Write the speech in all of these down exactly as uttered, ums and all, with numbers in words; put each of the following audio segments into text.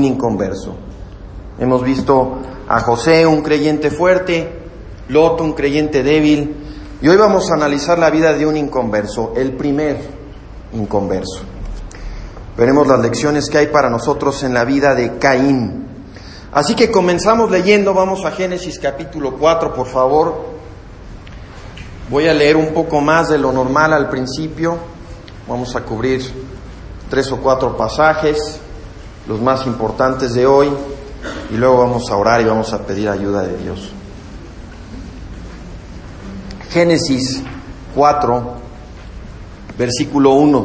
un inconverso. Hemos visto a José, un creyente fuerte, Lot, un creyente débil, y hoy vamos a analizar la vida de un inconverso, el primer inconverso. Veremos las lecciones que hay para nosotros en la vida de Caín. Así que comenzamos leyendo, vamos a Génesis capítulo cuatro, por favor. Voy a leer un poco más de lo normal al principio. Vamos a cubrir tres o cuatro pasajes, los más importantes de hoy, y luego vamos a orar y vamos a pedir ayuda de Dios. Génesis cuatro, versículo uno.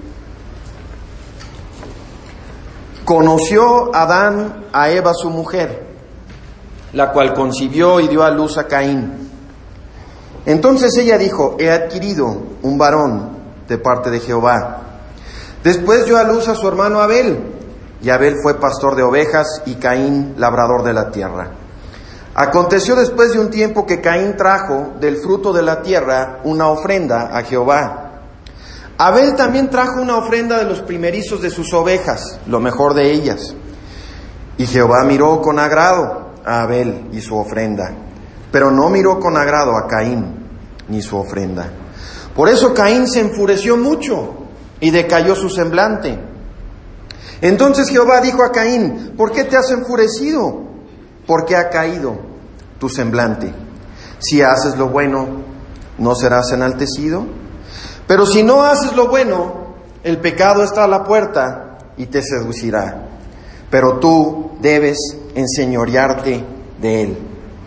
Conoció Adán a Eva su mujer, la cual concibió y dio a luz a Caín. Entonces ella dijo: he adquirido un varón de parte de Jehová. Después dio a luz a su hermano Abel, y Abel fue pastor de ovejas y Caín labrador de la tierra. Aconteció después de un tiempo que Caín trajo del fruto de la tierra una ofrenda a Jehová. Abel también trajo una ofrenda de los primerizos de sus ovejas, lo mejor de ellas. Y Jehová miró con agrado a Abel y su ofrenda, pero no miró con agrado a Caín ni su ofrenda. Por eso Caín se enfureció mucho y decayó su semblante. Entonces Jehová dijo a Caín: ¿por qué te has enfurecido? ¿Por qué ha caído tu semblante? Si haces lo bueno, ¿no serás enaltecido? Pero si no haces lo bueno, el pecado está a la puerta y te seducirá. Pero tú debes enseñorearte de él.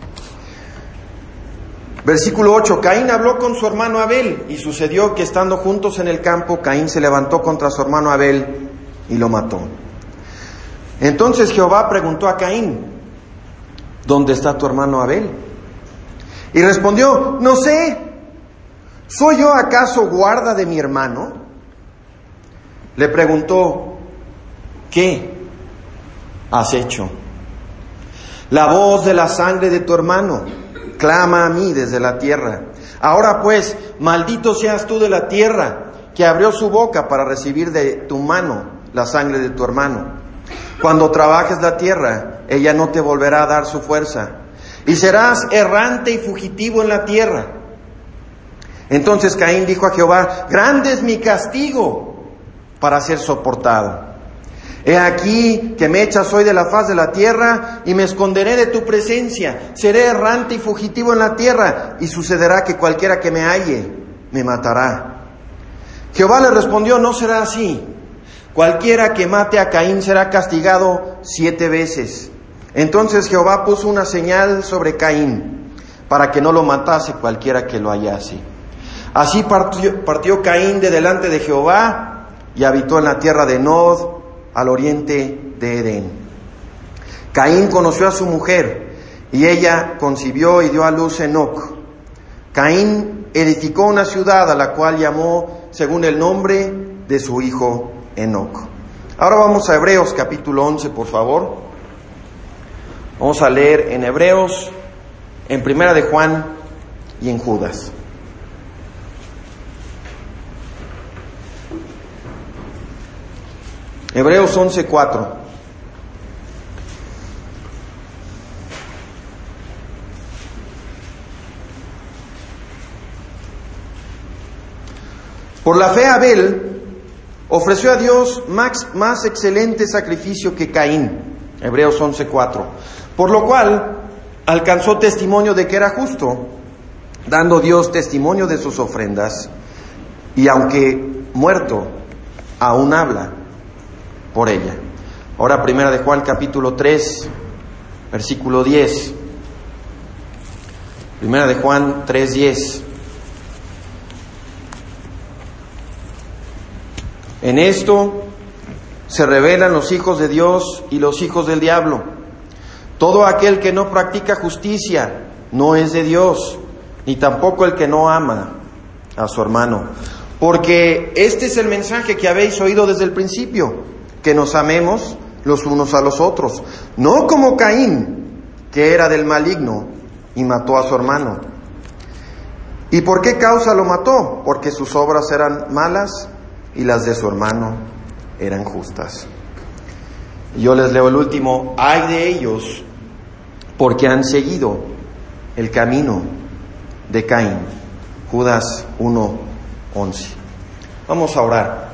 Versículo ocho. Caín habló con su hermano Abel, y sucedió que estando juntos en el campo, Caín se levantó contra su hermano Abel y lo mató. Entonces Jehová preguntó a Caín: ¿dónde está tu hermano Abel? Y respondió: no sé, ¿soy yo acaso guarda de mi hermano? Le preguntó: ¿qué has hecho? La voz de la sangre de tu hermano clama a mí desde la tierra. Ahora pues, maldito seas tú de la tierra, que abrió su boca para recibir de tu mano la sangre de tu hermano. Cuando trabajes la tierra, ella no te volverá a dar su fuerza, y serás errante y fugitivo en la tierra. Entonces Caín dijo a Jehová: grande es mi castigo para ser soportado. He aquí que me echas hoy de la faz de la tierra, y me esconderé de tu presencia. Seré errante y fugitivo en la tierra, y sucederá que cualquiera que me halle me matará. Jehová le respondió: no será así. Cualquiera que mate a Caín será castigado siete veces. Entonces Jehová puso una señal sobre Caín, para que no lo matase cualquiera que lo hallase. Así partió, partió Caín de delante de Jehová, y habitó en la tierra de Nod, al oriente de Edén. Caín conoció a su mujer, y ella concibió y dio a luz Enoc. Caín edificó una ciudad a la cual llamó según el nombre de su hijo Enoc. Ahora vamos a Hebreos capítulo once, por favor. Vamos a leer en Hebreos, en Primera de Juan y en Judas. Hebreos once, cuatro. Por la fe Abel ofreció a Dios más, más excelente sacrificio que Caín. Hebreos once, cuatro. Por lo cual alcanzó testimonio de que era justo, dando Dios testimonio de sus ofrendas, y aunque muerto, aún habla por ella. Ahora Primera de Juan capítulo tres, versículo diez. Primera de Juan tres, diez. En esto se revelan los hijos de Dios y los hijos del diablo. Todo aquel que no practica justicia no es de Dios, ni tampoco el que no ama a su hermano. Porque este es el mensaje que habéis oído desde el principio, que nos amemos los unos a los otros, no como Caín, que era del maligno y mató a su hermano. ¿Y por qué causa lo mató? Porque sus obras eran malas y las de su hermano eran justas. Y yo les leo el último: ay de ellos, porque han seguido el camino de Caín. Judas uno once. Vamos a orar.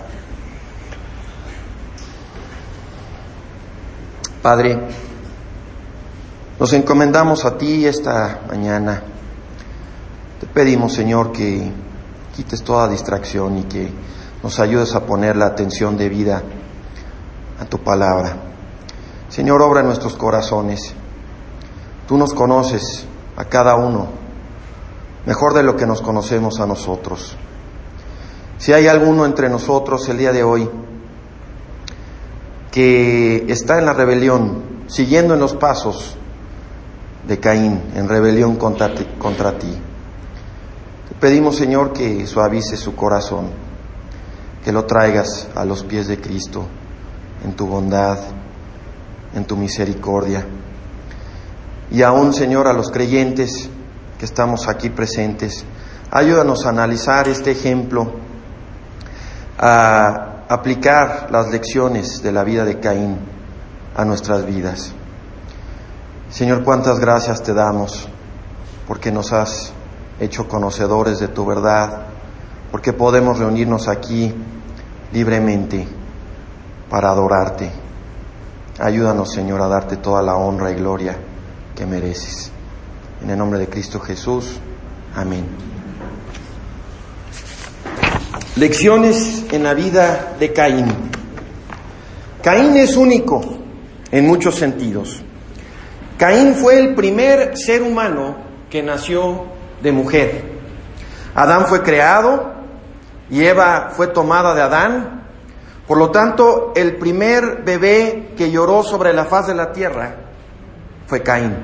Padre, nos encomendamos a ti esta mañana. Te pedimos, Señor, que quites toda distracción y que nos ayudes a poner la atención debida a tu palabra. Señor, obra en nuestros corazones. Tú nos conoces a cada uno mejor de lo que nos conocemos a nosotros. Si hay alguno entre nosotros el día de hoy que está en la rebelión, siguiendo en los pasos de Caín, en rebelión contra ti, contra ti, te pedimos, Señor, que suavices su corazón, que lo traigas a los pies de Cristo, en tu bondad, en tu misericordia. Y aún, Señor, a los creyentes que estamos aquí presentes, ayúdanos a analizar este ejemplo, a aplicar las lecciones de la vida de Caín a nuestras vidas. Señor, cuántas gracias te damos porque nos has hecho conocedores de tu verdad, porque podemos reunirnos aquí libremente para adorarte. Ayúdanos, Señor, a darte toda la honra y gloria que mereces. En el nombre de Cristo Jesús. Amén. Lecciones en la vida de Caín. Caín es único en muchos sentidos. Caín fue el primer ser humano que nació de mujer. Adán fue creado y Eva fue tomada de Adán. Por lo tanto, el primer bebé que lloró sobre la faz de la tierra fue Caín.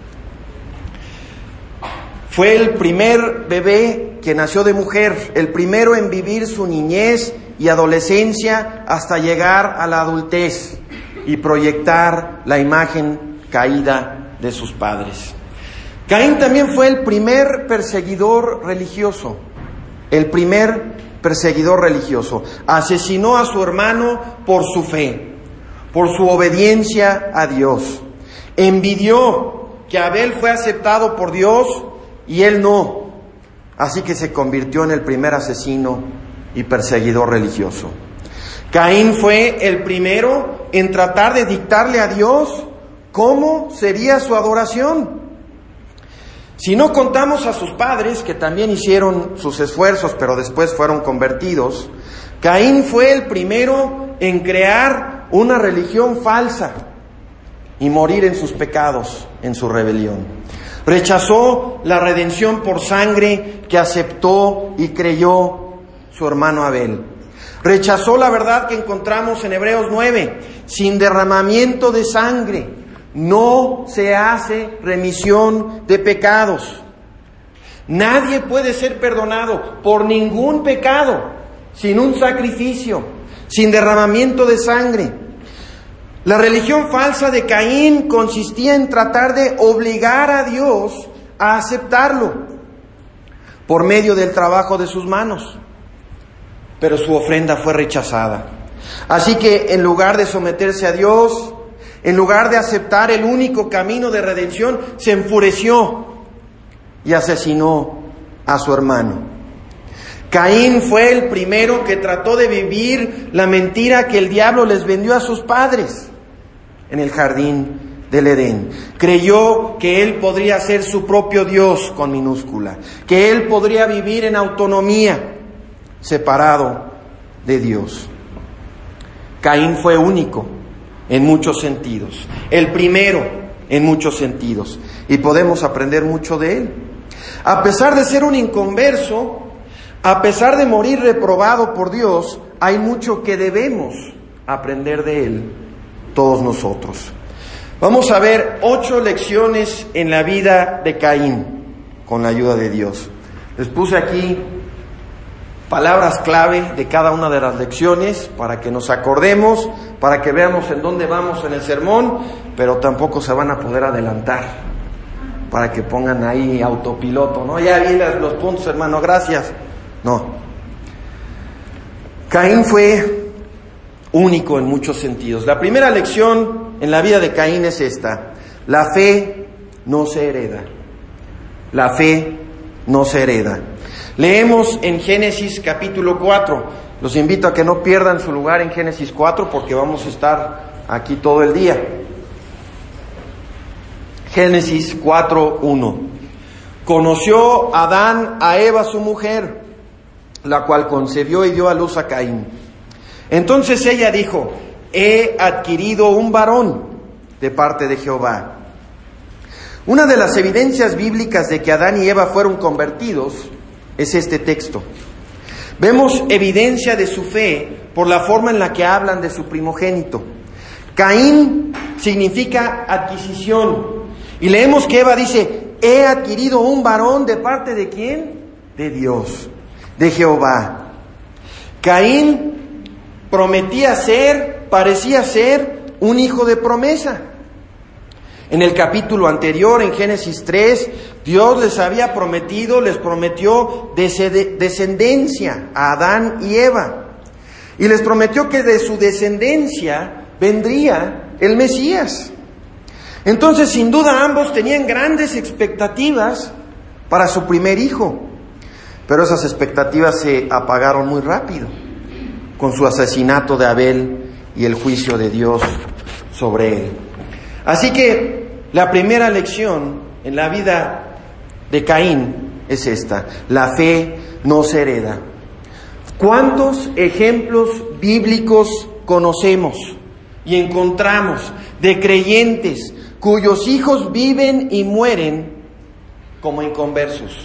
Fue el primer bebé que nació de mujer, el primero en vivir su niñez y adolescencia hasta llegar a la adultez y proyectar la imagen caída de sus padres. Caín también fue el primer perseguidor religioso, el primer perseguidor religioso. Asesinó a su hermano por su fe, por su obediencia a Dios. Envidió que Abel fue aceptado por Dios y él no. Así que se convirtió en el primer asesino y perseguidor religioso. Caín fue el primero en tratar de dictarle a Dios cómo sería su adoración. Si no contamos a sus padres, que también hicieron sus esfuerzos, pero después fueron convertidos, Caín fue el primero en crear una religión falsa y morir en sus pecados, en su rebelión. Rechazó la redención por sangre que aceptó y creyó su hermano Abel. Rechazó la verdad que encontramos en Hebreos nueve. Sin derramamiento de sangre no se hace remisión de pecados. Nadie puede ser perdonado por ningún pecado sin un sacrificio, sin derramamiento de sangre. La religión falsa de Caín consistía en tratar de obligar a Dios a aceptarlo por medio del trabajo de sus manos. Pero su ofrenda fue rechazada. Así que en lugar de someterse a Dios, en lugar de aceptar el único camino de redención, se enfureció y asesinó a su hermano. Caín fue el primero que trató de vivir la mentira que el diablo les vendió a sus padres en el jardín del Edén. Creyó que él podría ser su propio Dios con minúscula, que él podría vivir en autonomía, separado de Dios. Caín fue único en muchos sentidos, el primero en muchos sentidos, y podemos aprender mucho de él. A pesar de ser un inconverso, a pesar de morir reprobado por Dios, hay mucho que debemos aprender de él, todos nosotros. Vamos a ver ocho lecciones en la vida de Caín, con la ayuda de Dios. Les puse aquí palabras clave de cada una de las lecciones para que nos acordemos, para que veamos en dónde vamos en el sermón, pero tampoco se van a poder adelantar, para que pongan ahí autopiloto, ¿no? Ya vi los puntos, hermano, gracias. No. Caín fue único en muchos sentidos. La primera lección en la vida de Caín es esta: la fe no se hereda. La fe no se hereda. Leemos en Génesis capítulo cuatro. Los invito a que no pierdan su lugar en Génesis cuatro porque vamos a estar aquí todo el día. Génesis cuatro uno. Conoció Adán a Eva su mujer, la cual concebió y dio a luz a Caín. Entonces ella dijo: he adquirido un varón de parte de Jehová. Una de las evidencias bíblicas de que Adán y Eva fueron convertidos es este texto. Vemos evidencia de su fe por la forma en la que hablan de su primogénito. Caín significa adquisición. Y leemos que Eva dice: he adquirido un varón de parte de ¿quién? De Dios, de Jehová. Caín prometía ser, parecía ser un hijo de promesa. En el capítulo anterior, en Génesis tres, Dios les había prometido, les prometió descendencia a Adán y Eva. Y les prometió que de su descendencia vendría el Mesías. Entonces, sin duda, ambos tenían grandes expectativas para su primer hijo. Pero esas expectativas se apagaron muy rápido con su asesinato de Abel y el juicio de Dios sobre él. Así que la primera lección en la vida de Caín es esta: la fe no se hereda. ¿Cuántos ejemplos bíblicos conocemos y encontramos de creyentes cuyos hijos viven y mueren como inconversos?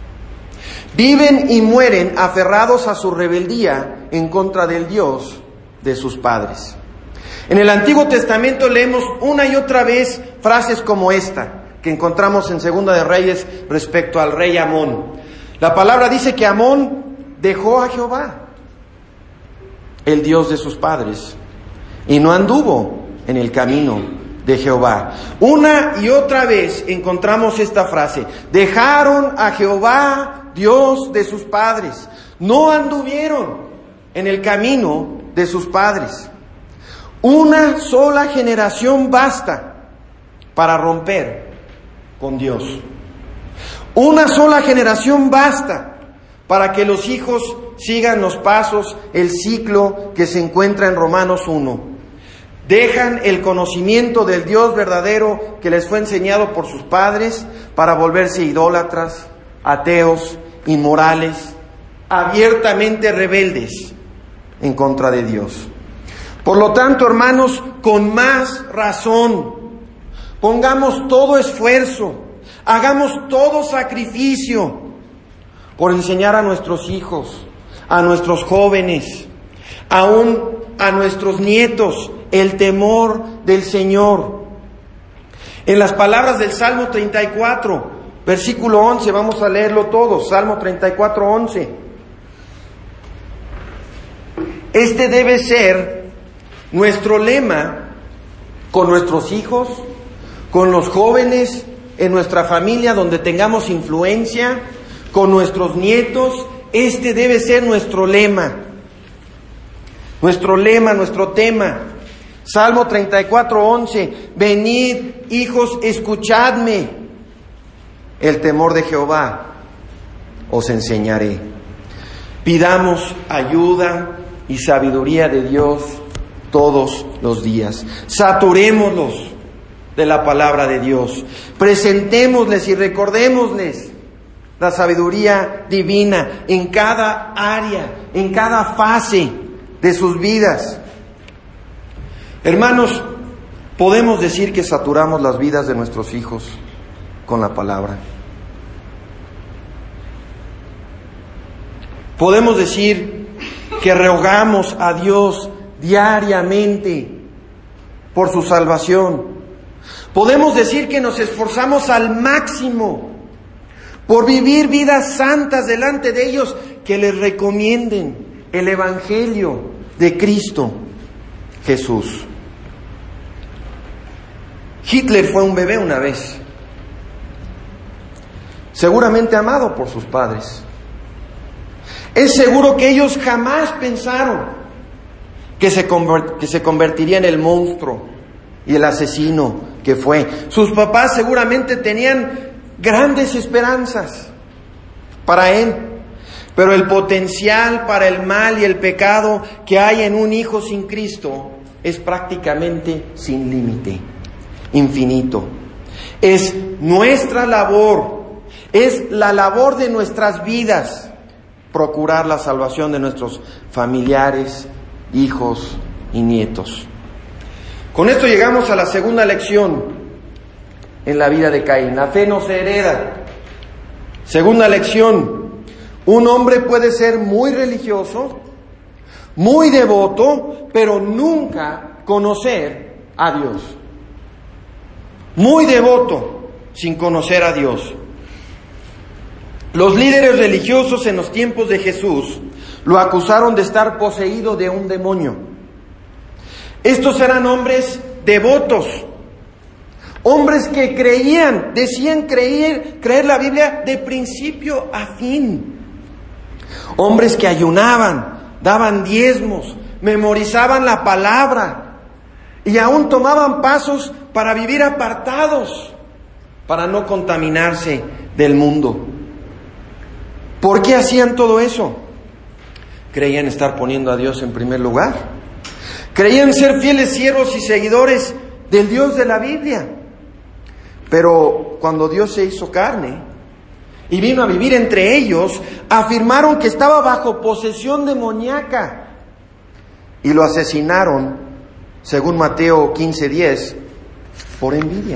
Viven y mueren aferrados a su rebeldía en contra del Dios de sus padres. En el Antiguo Testamento leemos una y otra vez frases como esta, que encontramos en Segunda de Reyes respecto al rey Amón. La palabra dice que Amón dejó a Jehová, el Dios de sus padres, y no anduvo en el camino de Jehová. Una y otra vez encontramos esta frase: dejaron a Jehová, Dios de sus padres, no anduvieron en el camino de sus padres. Una sola generación basta para romper con Dios. Una sola generación basta para que los hijos sigan los pasos, el ciclo que se encuentra en Romanos uno. Dejan el conocimiento del Dios verdadero que les fue enseñado por sus padres para volverse idólatras, ateos, inmorales, abiertamente rebeldes en contra de Dios. Por lo tanto, hermanos, con más razón, pongamos todo esfuerzo, hagamos todo sacrificio por enseñar a nuestros hijos, a nuestros jóvenes, aún a nuestros nietos, el temor del Señor. En las palabras del Salmo treinta y cuatro, versículo once, vamos a leerlo todo, Salmo treinta y cuatro, once. Este debe ser nuestro lema con nuestros hijos, con los jóvenes, en nuestra familia donde tengamos influencia, con nuestros nietos. Este debe ser nuestro lema, nuestro lema, nuestro tema. Salmo treinta y cuatro, once, venid, hijos, escuchadme, el temor de Jehová os enseñaré. Pidamos ayuda y sabiduría de Dios todos los días. Saturémoslos de la palabra de Dios. Presentémosles y recordémosles la sabiduría divina en cada área, en cada fase de sus vidas. Hermanos, podemos decir que saturamos las vidas de nuestros hijos con la palabra. Podemos decir que rogamos a Dios diariamente por su salvación. Podemos decir que nos esforzamos al máximo por vivir vidas santas delante de ellos, que les recomienden el Evangelio de Cristo Jesús. Hitler fue un bebé una vez, seguramente amado por sus padres. Es seguro que ellos jamás pensaron que se, conver- que se convertiría en el monstruo y el asesino que fue. Sus papás seguramente tenían grandes esperanzas para él, pero el potencial para el mal y el pecado que hay en un hijo sin Cristo es prácticamente sin límite, infinito. Es nuestra labor, es la labor de nuestras vidas procurar la salvación de nuestros familiares, hijos y nietos. Con esto llegamos a la segunda lección en la vida de Caín. La fe no se hereda. Segunda lección: un hombre puede ser muy religioso, muy devoto, pero nunca conocer a Dios. Muy devoto sin conocer a Dios. Los líderes religiosos en los tiempos de Jesús lo acusaron de estar poseído de un demonio. Estos eran hombres devotos, hombres que creían, decían creer, creer la Biblia de principio a fin. Hombres que ayunaban, daban diezmos, memorizaban la palabra y aún tomaban pasos para vivir apartados, para no contaminarse del mundo. ¿Por qué hacían todo eso? Creían estar poniendo a Dios en primer lugar. Creían ser fieles siervos y seguidores del Dios de la Biblia. Pero cuando Dios se hizo carne y vino a vivir entre ellos, afirmaron que estaba bajo posesión demoníaca y lo asesinaron, según Mateo quince diez, por envidia.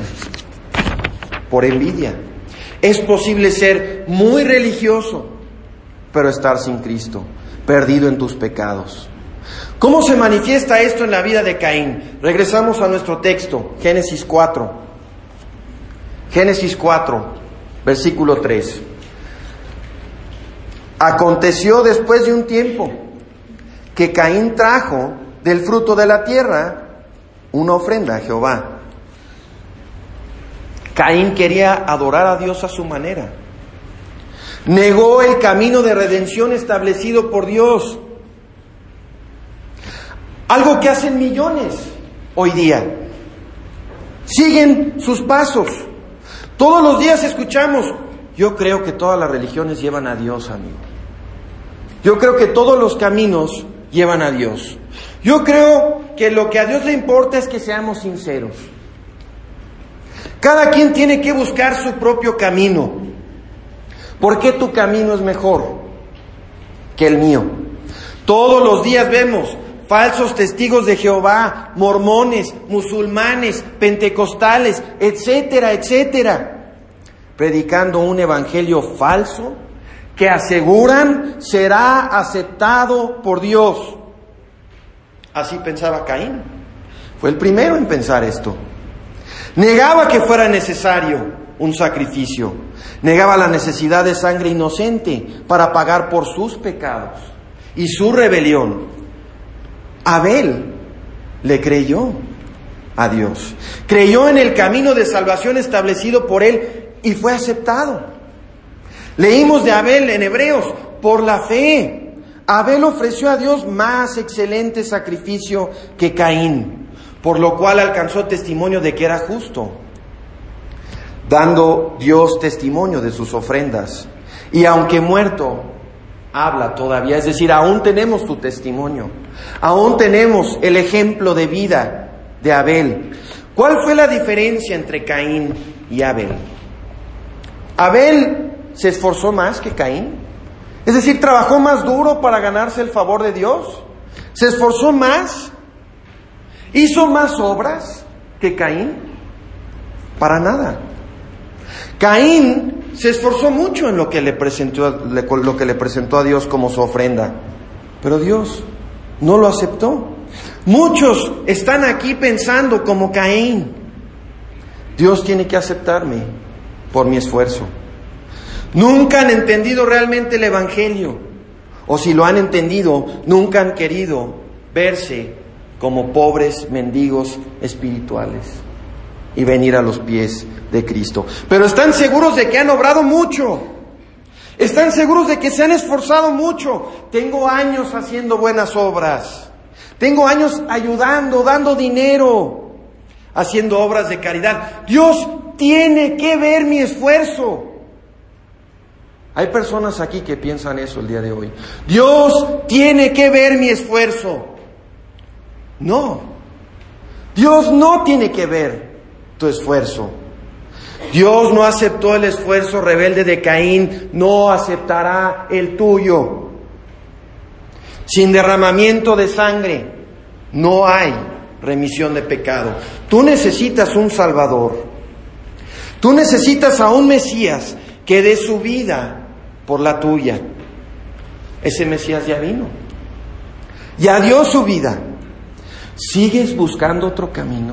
Por envidia. Es posible ser muy religioso, pero estar sin Cristo, perdido en tus pecados. ¿Cómo se manifiesta esto en la vida de Caín? Regresamos a nuestro texto, Génesis cuatro. Génesis cuatro, versículo tres. Aconteció después de un tiempo que Caín trajo del fruto de la tierra una ofrenda a Jehová. Caín quería adorar a Dios a su manera. Negó el camino de redención establecido por Dios. Algo que hacen millones hoy día. Siguen sus pasos. Todos los días escuchamos: yo creo que todas las religiones llevan a Dios, amigo. Yo creo que todos los caminos llevan a Dios. Yo creo que lo que a Dios le importa es que seamos sinceros. Cada quien tiene que buscar su propio camino. ¿Por qué tu camino es mejor que el mío? Todos los días vemos falsos testigos de Jehová, mormones, musulmanes, pentecostales, etcétera, etcétera, predicando un evangelio falso que aseguran será aceptado por Dios. Así pensaba Caín. Fue el primero en pensar esto. Negaba que fuera necesario un sacrificio. Negaba la necesidad de sangre inocente para pagar por sus pecados y su rebelión. Abel le creyó a Dios. Creyó en el camino de salvación establecido por él y fue aceptado. Leímos de Abel en Hebreos: por la fe, Abel ofreció a Dios más excelente sacrificio que Caín, por lo cual alcanzó testimonio de que era justo, dando Dios testimonio de sus ofrendas. Y aunque muerto, habla todavía, es decir, aún tenemos su testimonio, aún tenemos el ejemplo de vida de Abel. ¿Cuál fue la diferencia entre Caín y Abel? Abel se esforzó más que Caín, es decir, trabajó más duro para ganarse el favor de Dios, se esforzó más, hizo más obras que Caín. Para nada. Caín se esforzó mucho en lo que le presentó, lo que le presentó a Dios como su ofrenda, pero Dios no lo aceptó. Muchos están aquí pensando como Caín: Dios tiene que aceptarme por mi esfuerzo. Nunca han entendido realmente el Evangelio, o si lo han entendido, nunca han querido verse como pobres mendigos espirituales y venir a los pies de Cristo. Pero están seguros de que han obrado mucho. Están seguros de que se han esforzado mucho. Tengo años haciendo buenas obras. Tengo años ayudando, dando dinero, haciendo obras de caridad. Dios tiene que ver mi esfuerzo. Hay personas aquí que piensan eso el día de hoy. Dios tiene que ver mi esfuerzo. No. Dios no tiene que ver tu esfuerzo. Dios no aceptó el esfuerzo rebelde de Caín, no aceptará el tuyo. Sin derramamiento de sangre no hay remisión de pecado. Tú necesitas un Salvador. Tú necesitas a un Mesías que dé su vida por la tuya. Ese Mesías ya vino. Ya dio su vida. ¿Sigues buscando otro camino?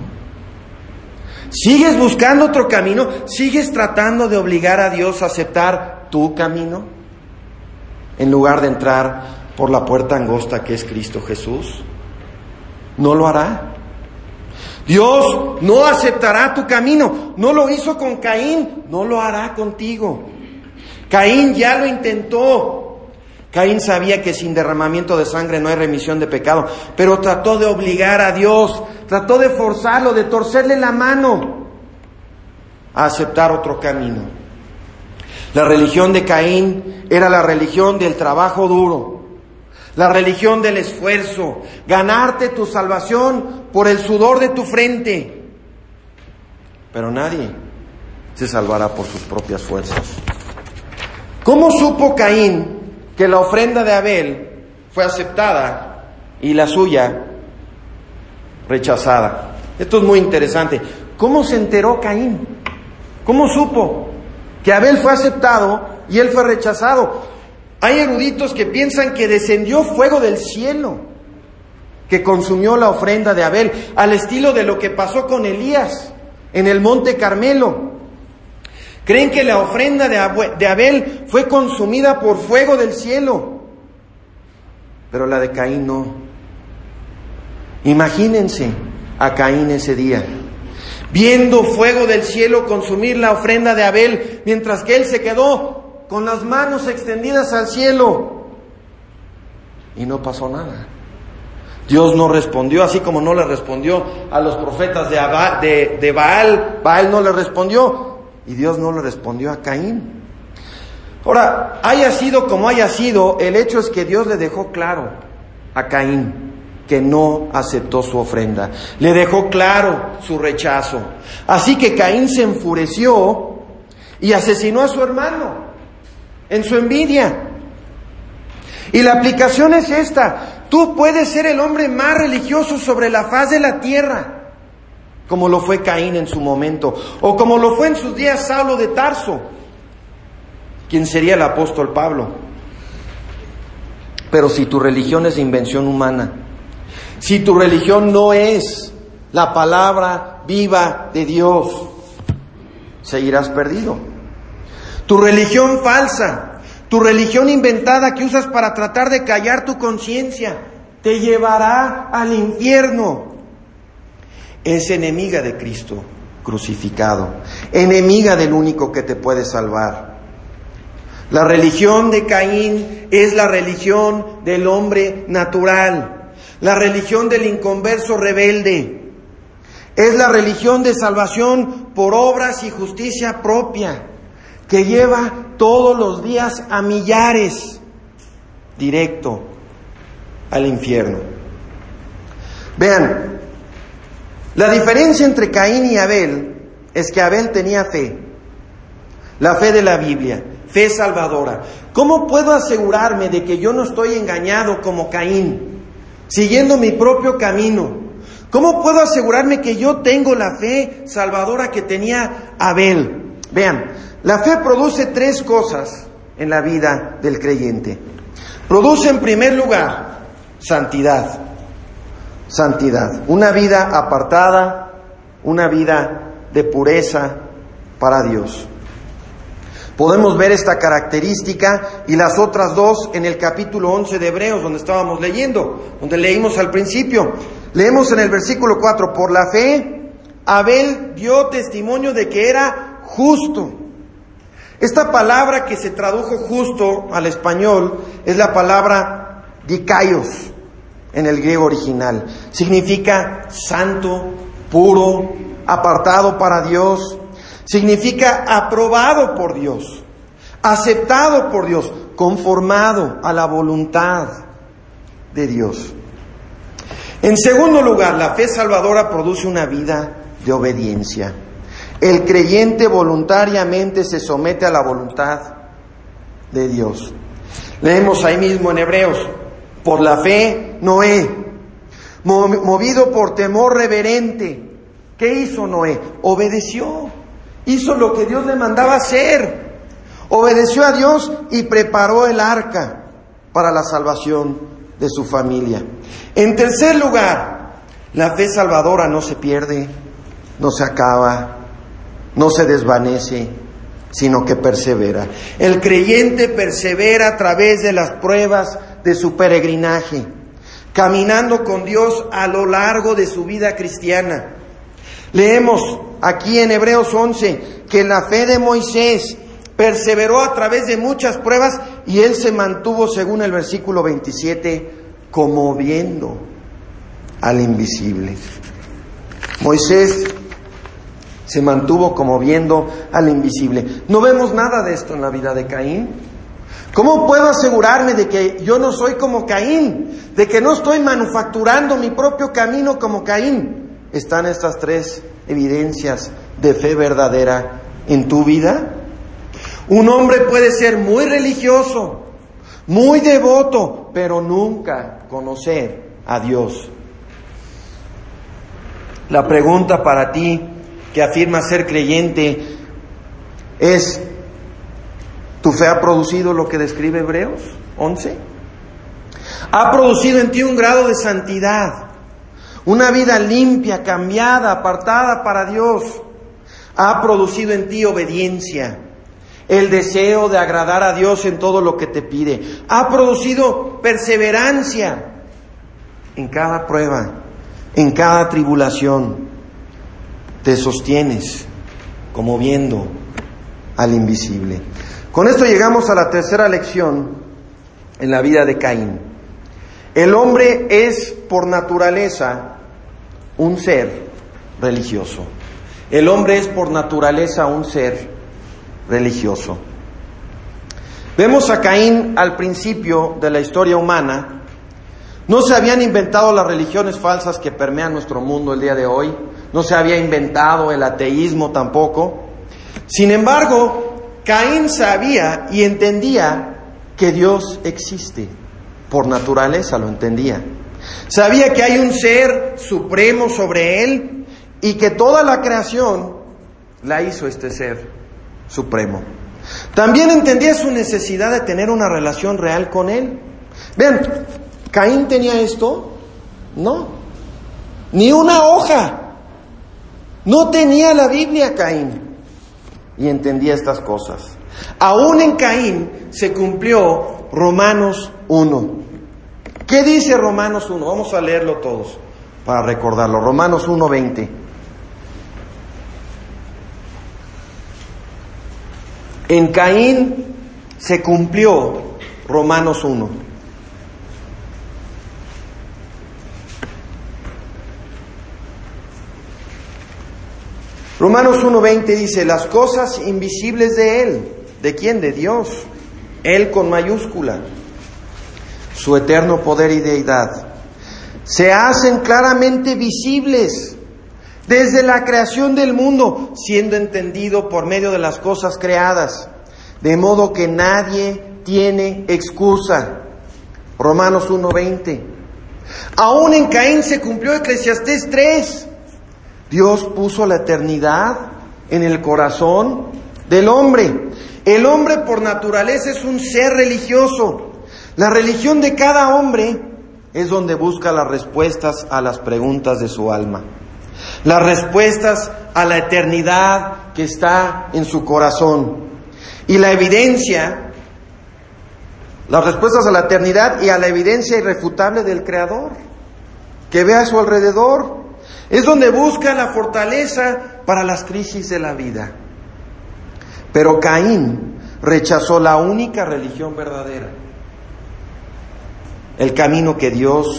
¿Sigues buscando otro camino? ¿Sigues tratando de obligar a Dios a aceptar tu camino? En lugar de entrar por la puerta angosta que es Cristo Jesús. No lo hará. Dios no aceptará tu camino. No lo hizo con Caín, no lo hará contigo. Caín ya lo intentó. Caín sabía que sin derramamiento de sangre no hay remisión de pecado, pero trató de obligar a Dios, trató de forzarlo, de torcerle la mano a aceptar otro camino. La religión de Caín era la religión del trabajo duro, la religión del esfuerzo, ganarte tu salvación por el sudor de tu frente. Pero nadie se salvará por sus propias fuerzas. ¿Cómo supo Caín que la ofrenda de Abel fue aceptada y la suya rechazada? Esto es muy interesante. ¿Cómo se enteró Caín? ¿Cómo supo que Abel fue aceptado y él fue rechazado? Hay eruditos que piensan que descendió fuego del cielo, que consumió la ofrenda de Abel, al estilo de lo que pasó con Elías en el Monte Carmelo. Creen que la ofrenda de Abel fue consumida por fuego del cielo, pero la de Caín no. Imagínense a Caín ese día, viendo fuego del cielo consumir la ofrenda de Abel, mientras que él se quedó con las manos extendidas al cielo y no pasó nada. Dios no respondió, así como no le respondió a los profetas de, Abba, de, de Baal. Baal no le respondió. Y Dios no le respondió a Caín. Ahora, haya sido como haya sido, el hecho es que Dios le dejó claro a Caín que no aceptó su ofrenda. Le dejó claro su rechazo. Así que Caín se enfureció y asesinó a su hermano en su envidia. Y la aplicación es esta: tú puedes ser el hombre más religioso sobre la faz de la tierra, como lo fue Caín en su momento, o como lo fue en sus días Saulo de Tarso, quien sería el apóstol Pablo. Pero si tu religión es de invención humana, si tu religión no es la palabra viva de Dios, seguirás perdido. Tu religión falsa, tu religión inventada que usas para tratar de callar tu conciencia, te llevará al infierno. Es enemiga de Cristo crucificado, enemiga del único que te puede salvar. La religión de Caín es la religión del hombre natural, la religión del inconverso rebelde. Es la religión de salvación por obras y justicia propia, que lleva todos los días a millares directo al infierno. Vean, la diferencia entre Caín y Abel es que Abel tenía fe, la fe de la Biblia, fe salvadora. ¿Cómo puedo asegurarme de que yo no estoy engañado como Caín, siguiendo mi propio camino? ¿Cómo puedo asegurarme que yo tengo la fe salvadora que tenía Abel? Vean, la fe produce tres cosas en la vida del creyente. Produce en primer lugar santidad. Santidad, una vida apartada, una vida de pureza para Dios. Podemos ver esta característica y las otras dos en el capítulo once de Hebreos, donde estábamos leyendo, donde leímos al principio. Leemos en el versículo cuatro: por la fe, Abel dio testimonio de que era justo. Esta palabra que se tradujo justo al español es la palabra dikaios, en el griego original. Significa santo, puro, apartado para Dios. Significa aprobado por Dios, aceptado por Dios, conformado a la voluntad de Dios. En segundo lugar, la fe salvadora produce una vida de obediencia. El creyente voluntariamente se somete a la voluntad de Dios. Leemos ahí mismo en Hebreos: por la fe, Noé, movido por temor reverente, ¿qué hizo Noé? Obedeció, hizo lo que Dios le mandaba hacer. Obedeció a Dios y preparó el arca para la salvación de su familia. En tercer lugar, la fe salvadora no se pierde, no se acaba, no se desvanece, sino que persevera. El creyente persevera a través de las pruebas de su peregrinaje, caminando con Dios a lo largo de su vida cristiana. Leemos aquí en Hebreos once que la fe de Moisés perseveró a través de muchas pruebas y él se mantuvo, según el versículo veintisiete, como viendo al invisible. Moisés se mantuvo como viendo al invisible. No vemos nada de esto en la vida de Caín. ¿Cómo puedo asegurarme de que yo no soy como Caín? De que no estoy manufacturando mi propio camino como Caín. ¿Están estas tres evidencias de fe verdadera en tu vida? Un hombre puede ser muy religioso, muy devoto, pero nunca conocer a Dios. La pregunta para ti que afirmas ser creyente es: ¿tu fe ha producido lo que describe Hebreos once? ¿Ha producido en ti un grado de santidad? Una vida limpia, cambiada, apartada para Dios. ¿Ha producido en ti obediencia? El deseo de agradar a Dios en todo lo que te pide. ¿Ha producido perseverancia en cada prueba, en cada tribulación? Te sostienes como viendo al invisible. Con esto llegamos a la tercera lección en la vida de Caín. El hombre es por naturaleza un ser religioso. El hombre es por naturaleza un ser religioso. Vemos a Caín al principio de la historia humana. No se habían inventado las religiones falsas que permean nuestro mundo el día de hoy. No se había inventado el ateísmo tampoco. Sin embargo, Caín sabía y entendía que Dios existe. Por naturaleza lo entendía. Sabía que hay un ser supremo sobre él y que toda la creación la hizo este ser supremo. También entendía su necesidad de tener una relación real con él. Vean, ¿Caín tenía esto? No. Ni una hoja. No tenía la Biblia Caín. Y entendía estas cosas. Aún en Caín se cumplió Romanos uno. ¿Qué dice Romanos uno? Vamos a leerlo todos para recordarlo. Romanos uno veinte. En Caín se cumplió Romanos uno. Romanos uno veinte dice: las cosas invisibles de Él. ¿De quién? De Dios. Él con mayúscula. Su eterno poder y deidad se hacen claramente visibles desde la creación del mundo, siendo entendido por medio de las cosas creadas, de modo que nadie tiene excusa. Romanos uno veinte. Aún en Caín se cumplió Eclesiastés tres. Dios puso la eternidad en el corazón del hombre. El hombre por naturaleza es un ser religioso. La religión de cada hombre es donde busca las respuestas a las preguntas de su alma. Las respuestas a la eternidad que está en su corazón. Y la evidencia, las respuestas a la eternidad y a la evidencia irrefutable del Creador, que ve a su alrededor. Es donde busca la fortaleza para las crisis de la vida. Pero Caín rechazó la única religión verdadera, el camino que Dios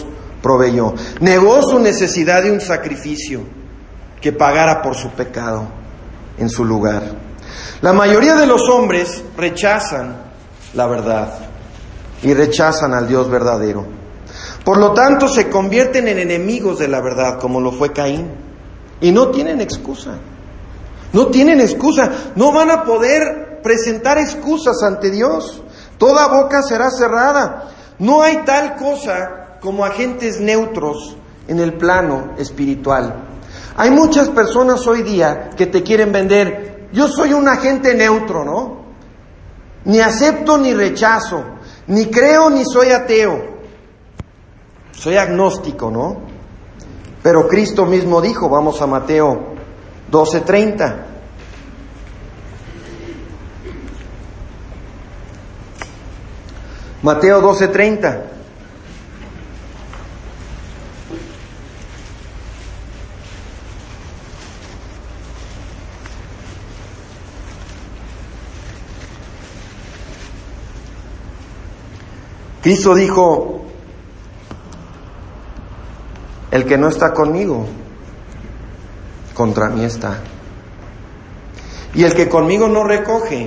proveyó. Negó su necesidad de un sacrificio que pagara por su pecado en su lugar. La mayoría de los hombres rechazan la verdad y rechazan al Dios verdadero. Por lo tanto, se convierten en enemigos de la verdad, como lo fue Caín. Y no tienen excusa. No tienen excusa. No van a poder presentar excusas ante Dios. Toda boca será cerrada. No hay tal cosa como agentes neutros en el plano espiritual. Hay muchas personas hoy día que te quieren vender: yo soy un agente neutro, ¿no? Ni acepto ni rechazo, ni creo ni soy ateo. Soy agnóstico, ¿no? Pero Cristo mismo dijo, vamos a Mateo doce treinta. Mateo doce treinta. Cristo dijo: el que no está conmigo, contra mí está. Y el que conmigo no recoge,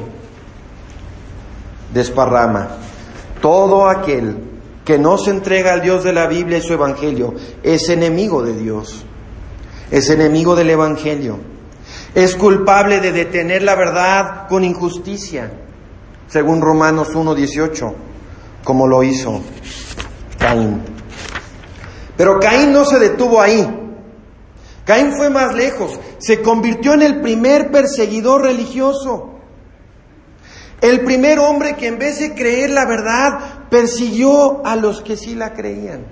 desparrama. Todo aquel que no se entrega al Dios de la Biblia y su Evangelio es enemigo de Dios, es enemigo del Evangelio, es culpable de detener la verdad con injusticia, según Romanos uno dieciocho, como lo hizo Caín. Pero Caín no se detuvo ahí. Caín fue más lejos. Se convirtió en el primer perseguidor religioso. El primer hombre que en vez de creer la verdad, persiguió a los que sí la creían.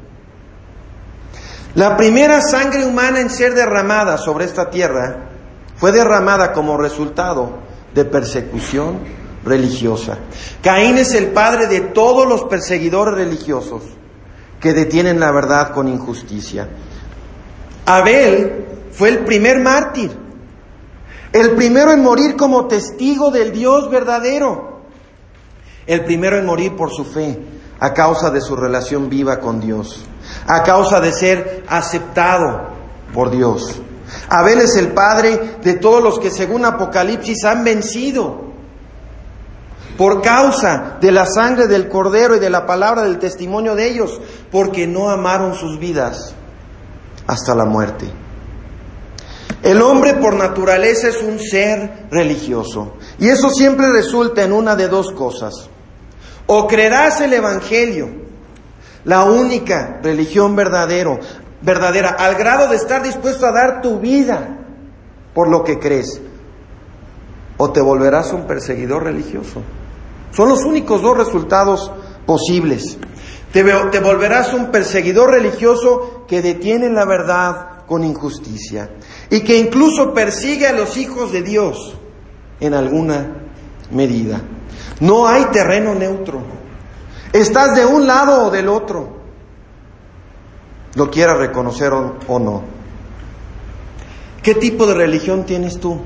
La primera sangre humana en ser derramada sobre esta tierra fue derramada como resultado de persecución religiosa. Caín es el padre de todos los perseguidores religiosos que detienen la verdad con injusticia. Abel fue el primer mártir, el primero en morir como testigo del Dios verdadero, el primero en morir por su fe, a causa de su relación viva con Dios, a causa de ser aceptado por Dios. Abel es el padre de todos los que, según Apocalipsis, han vencido por causa de la sangre del Cordero y de la palabra del testimonio de ellos, porque no amaron sus vidas hasta la muerte. El hombre por naturaleza es un ser religioso, y eso siempre resulta en una de dos cosas: o creerás el Evangelio, la única religión verdadero, verdadera, al grado de estar dispuesto a dar tu vida por lo que crees, o te volverás un perseguidor religioso. Son los únicos dos resultados posibles. Te, te volverás un perseguidor religioso que detiene la verdad con injusticia y que incluso persigue a los hijos de Dios en alguna medida. No hay terreno neutro. Estás de un lado o del otro, lo quieras reconocer o, o no. ¿Qué tipo de religión tienes tú?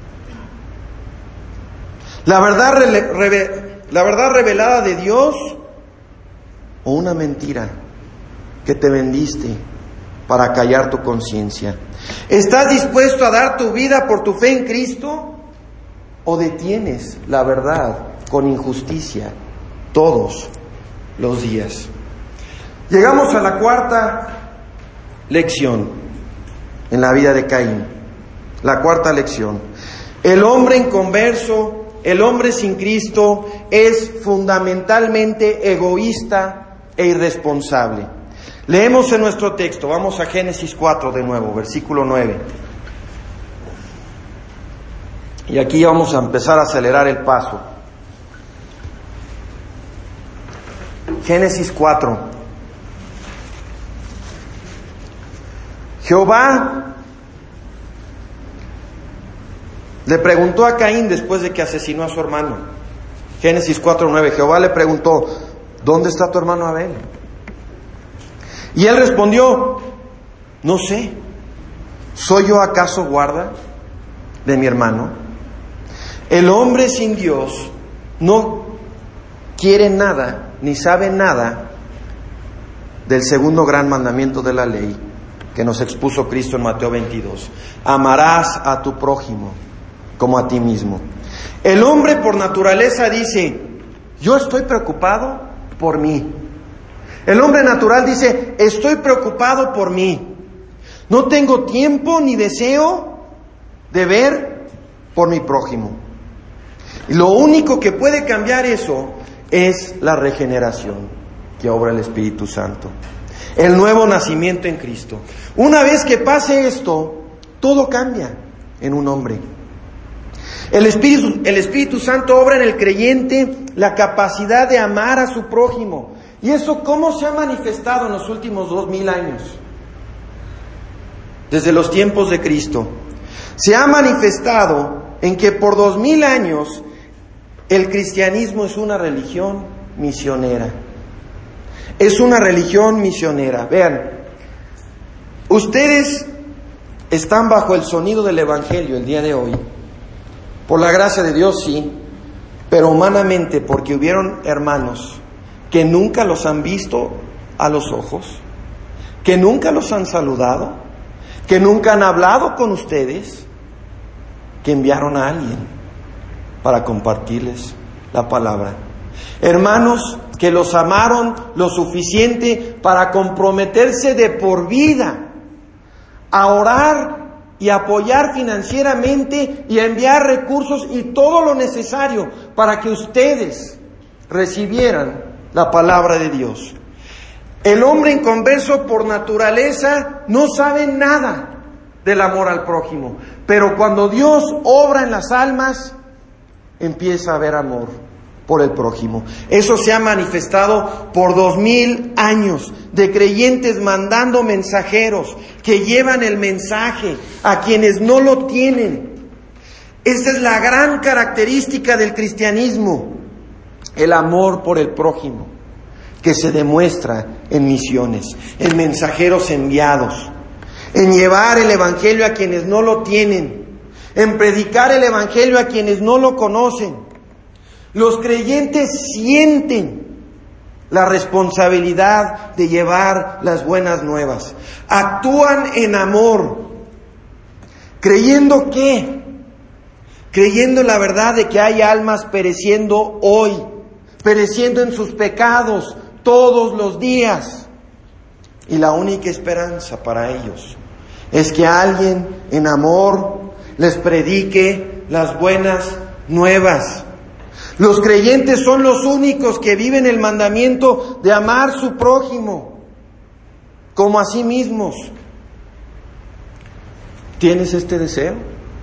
La verdad, rele, la verdad revelada de Dios, o una mentira que te vendiste para callar tu conciencia. ¿Estás dispuesto a dar tu vida por tu fe en Cristo, o detienes la verdad con injusticia todos los días? Llegamos a la cuarta lección en la vida de Caín. La cuarta lección: el hombre inconverso, el hombre sin Cristo, es fundamentalmente egoísta e irresponsable. Leemos en nuestro texto, vamos a Génesis cuatro de nuevo, versículo nueve. Y aquí vamos a empezar a acelerar el paso. Génesis cuatro. Jehová le preguntó a Caín después de que asesinó a su hermano. Génesis cuatro nueve. Jehová le preguntó: ¿dónde está tu hermano Abel? Y él respondió: no sé. ¿Soy yo acaso guarda de mi hermano? El hombre sin Dios no quiere nada, ni sabe nada del segundo gran mandamiento de la ley que nos expuso Cristo en Mateo veintidós. Amarás a tu prójimo como a ti mismo. El hombre por naturaleza dice, yo estoy preocupado por mí. El hombre natural dice, estoy preocupado por mí. No tengo tiempo ni deseo de ver por mi prójimo. Y lo único que puede cambiar eso es la regeneración que obra el Espíritu Santo. El nuevo nacimiento en Cristo. Una vez que pase esto, todo cambia en un hombre. El Espíritu, el Espíritu Santo obra en el creyente la capacidad de amar a su prójimo. ¿Y eso cómo se ha manifestado en los últimos dos mil años? Desde los tiempos de Cristo. Se ha manifestado en que por dos mil años el cristianismo es una religión misionera. Es una religión misionera. Vean, ustedes están bajo el sonido del Evangelio el día de hoy. Por la gracia de Dios, sí, pero humanamente, porque hubieron hermanos que nunca los han visto a los ojos, que nunca los han saludado, que nunca han hablado con ustedes, que enviaron a alguien para compartirles la palabra. Hermanos que los amaron lo suficiente para comprometerse de por vida a orar y apoyar financieramente y a enviar recursos y todo lo necesario para que ustedes recibieran la palabra de Dios. El hombre inconverso por naturaleza no sabe nada del amor al prójimo, pero cuando Dios obra en las almas, empieza a haber amor por el prójimo. Eso se ha manifestado por dos mil años de creyentes mandando mensajeros que llevan el mensaje a quienes no lo tienen. Esta es la gran característica del cristianismo, el amor por el prójimo, que se demuestra en misiones, en mensajeros enviados, en llevar el evangelio a quienes no lo tienen, en predicar el evangelio a quienes no lo conocen. Los creyentes sienten la responsabilidad de llevar las buenas nuevas. Actúan en amor, creyendo que, creyendo en la verdad de que hay almas pereciendo hoy, pereciendo en sus pecados todos los días. Y la única esperanza para ellos es que alguien en amor les predique las buenas nuevas. Los creyentes son los únicos que viven el mandamiento de amar a su prójimo como a sí mismos. ¿Tienes este deseo?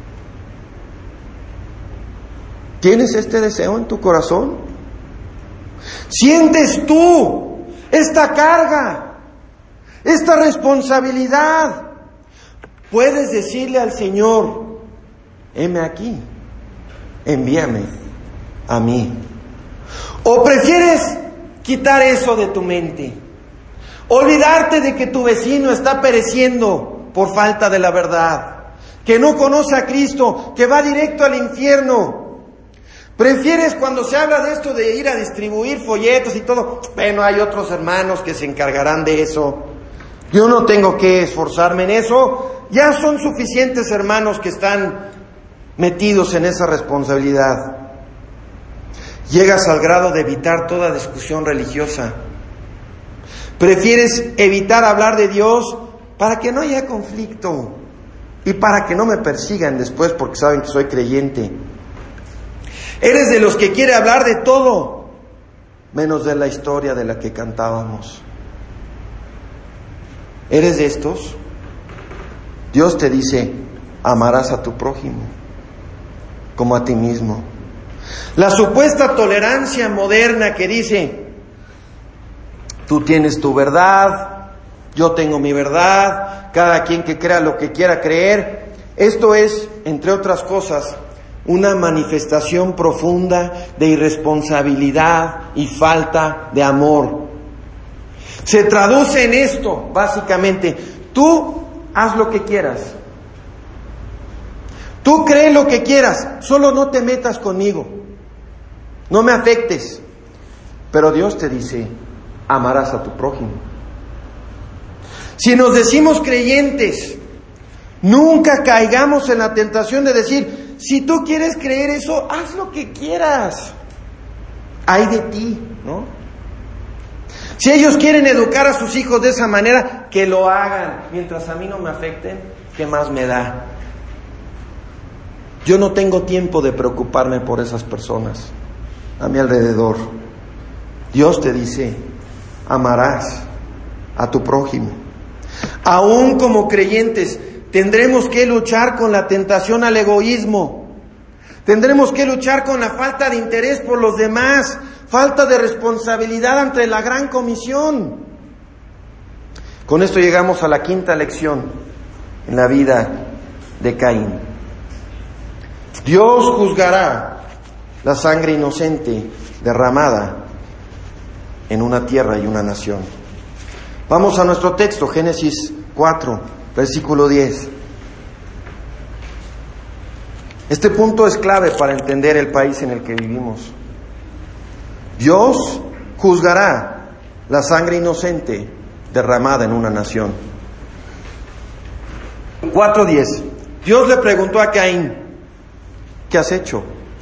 ¿Tienes este deseo en tu corazón? ¿Sientes tú esta carga, esta responsabilidad? Puedes decirle al Señor, heme aquí, envíame a mí. ¿O prefieres quitar eso de tu mente? Olvidarte de que tu vecino está pereciendo por falta de la verdad, que no conoce a Cristo, que va directo al infierno. ¿Prefieres cuando se habla de esto de ir a distribuir folletos y todo? Bueno, hay otros hermanos que se encargarán de eso. Yo no tengo que esforzarme en eso. Ya son suficientes hermanos que están metidos en esa responsabilidad. Llegas al grado de evitar toda discusión religiosa. Prefieres evitar hablar de Dios para que no haya conflicto y para que no me persigan después porque saben que soy creyente. Eres de los que quiere hablar de todo, menos de la historia de la que cantábamos. ¿Eres de estos? Dios te dice, amarás a tu prójimo como a ti mismo. La supuesta tolerancia moderna que dice, tú tienes tu verdad, yo tengo mi verdad, cada quien que crea lo que quiera creer. Esto es, entre otras cosas, una manifestación profunda de irresponsabilidad y falta de amor. Se traduce en esto, básicamente, tú haz lo que quieras. Tú cree lo que quieras, solo no te metas conmigo. No me afectes. Pero Dios te dice, amarás a tu prójimo Si nos decimos creyentes, nunca caigamos en la tentación de decir, si tú quieres creer eso, haz lo que quieras. Ay de ti, ¿no? Si ellos quieren educar a sus hijos de esa manera, que lo hagan. Mientras a mí no me afecten, ¿qué más me da? Yo no tengo tiempo de preocuparme por esas personas a mi alrededor. Dios te dice, amarás a tu prójimo. Aún como creyentes, tendremos que luchar con la tentación al egoísmo. Tendremos que luchar con la falta de interés por los demás, falta de responsabilidad ante la gran comisión. Con esto llegamos a la quinta lección en la vida de Caín. Dios juzgará la sangre inocente derramada en una tierra y una nación. Vamos a nuestro texto, Génesis cuatro, versículo diez. Este punto es clave para entender el país en el que vivimos. Dios juzgará la sangre inocente derramada en una nación. cuatro diez. Dios le preguntó a Caín, ¿qué has hecho?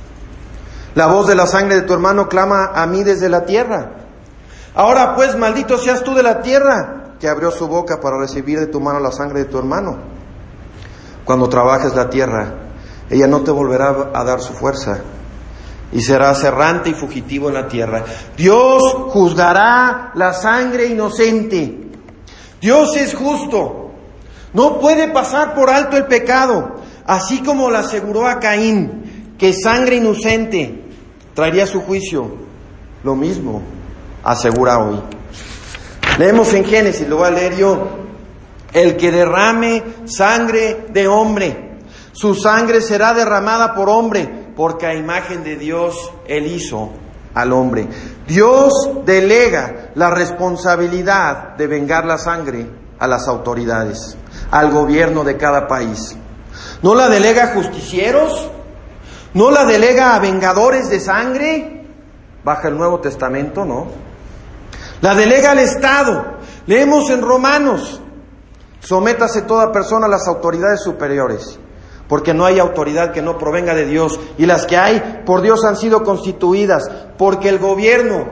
La voz de la sangre de tu hermano clama a mí desde la tierra. Ahora pues, maldito seas tú de la tierra, que abrió su boca para recibir de tu mano la sangre de tu hermano. Cuando trabajes la tierra, ella no te volverá a dar su fuerza, y serás errante y fugitivo en la tierra. Dios juzgará la sangre inocente. Dios es justo. No puede pasar por alto el pecado. Así como le aseguró a Caín que sangre inocente traería su juicio, lo mismo asegura hoy. Leemos en Génesis, lo voy a leer yo. El que derrame sangre de hombre, su sangre será derramada por hombre, porque a imagen de Dios Él hizo al hombre. Dios delega la responsabilidad de vengar la sangre a las autoridades, al gobierno de cada país. No la delega a justicieros, no la delega a vengadores de sangre, bajo el Nuevo Testamento, no. La delega al Estado. Leemos en Romanos, sométase toda persona a las autoridades superiores, porque no hay autoridad que no provenga de Dios, y las que hay por Dios han sido constituidas, porque el gobierno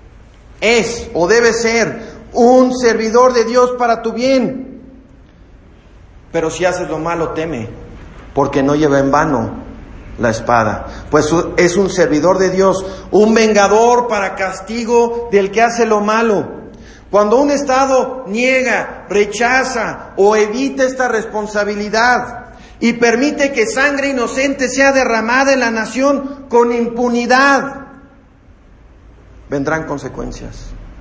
es o debe ser un servidor de Dios para tu bien. Pero si haces lo malo, teme, porque no lleva en vano la espada, pues es un servidor de Dios, un vengador para castigo del que hace lo malo. Cuando un Estado niega, rechaza o evita esta responsabilidad y permite que sangre inocente sea derramada en la nación con impunidad, vendrán consecuencias.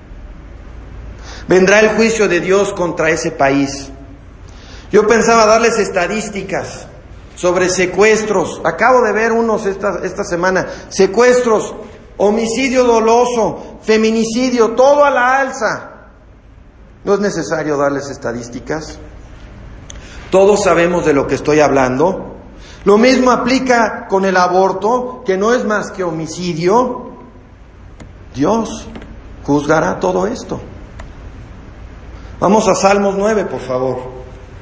Vendrá el juicio de Dios contra ese país. Yo pensaba darles estadísticas sobre secuestros. Acabo de ver unos esta, esta semana. Secuestros, homicidio doloso, feminicidio, todo a la alza. No es necesario darles estadísticas. Todos sabemos de lo que estoy hablando. Lo mismo aplica con el aborto, que no es más que homicidio. Dios juzgará todo esto. Vamos a Salmos nueve, por favor.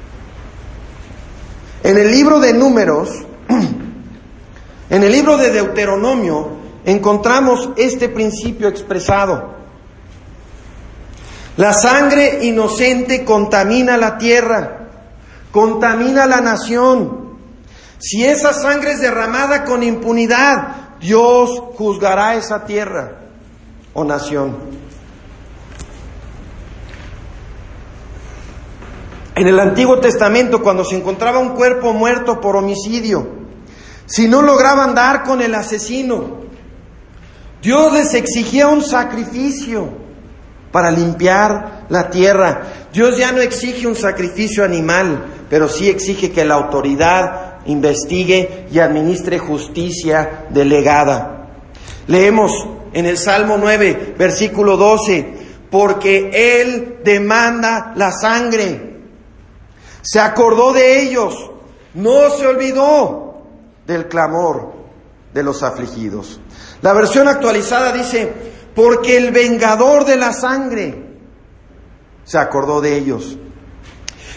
En el libro de Números, en el libro de Deuteronomio, encontramos este principio expresado. La sangre inocente contamina la tierra, contamina la nación. Si esa sangre es derramada con impunidad, Dios juzgará esa tierra o nación. En el Antiguo Testamento, cuando se encontraba un cuerpo muerto por homicidio, si no lograban dar con el asesino, Dios les exigía un sacrificio para limpiar la tierra. Dios ya no exige un sacrificio animal, pero sí exige que la autoridad investigue y administre justicia delegada. Leemos en el Salmo nueve, versículo doce, porque Él demanda la sangre. Se acordó de ellos, no se olvidó del clamor de los afligidos. La versión actualizada dice, porque el vengador de la sangre se acordó de ellos.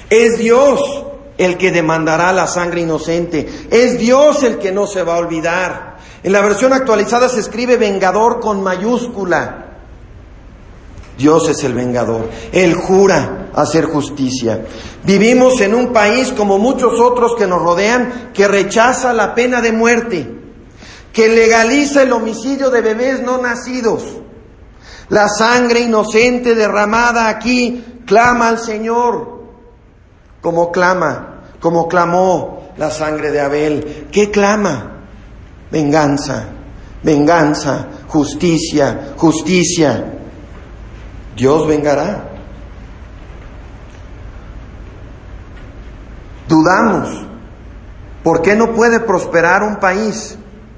Es Dios el que demandará la sangre inocente. Es Dios el que no se va a olvidar. En la versión actualizada se escribe vengador con mayúscula. Dios es el vengador. Él jura hacer justicia. Vivimos en un país, como muchos otros que nos rodean, que rechaza la pena de muerte, que legaliza el homicidio de bebés no nacidos. La sangre inocente derramada aquí clama al Señor, como clama, como clamó la sangre de Abel. ¿Qué clama? Venganza, venganza, justicia, justicia. Dios vengará. Dudamos. ¿Por qué no puede prosperar un país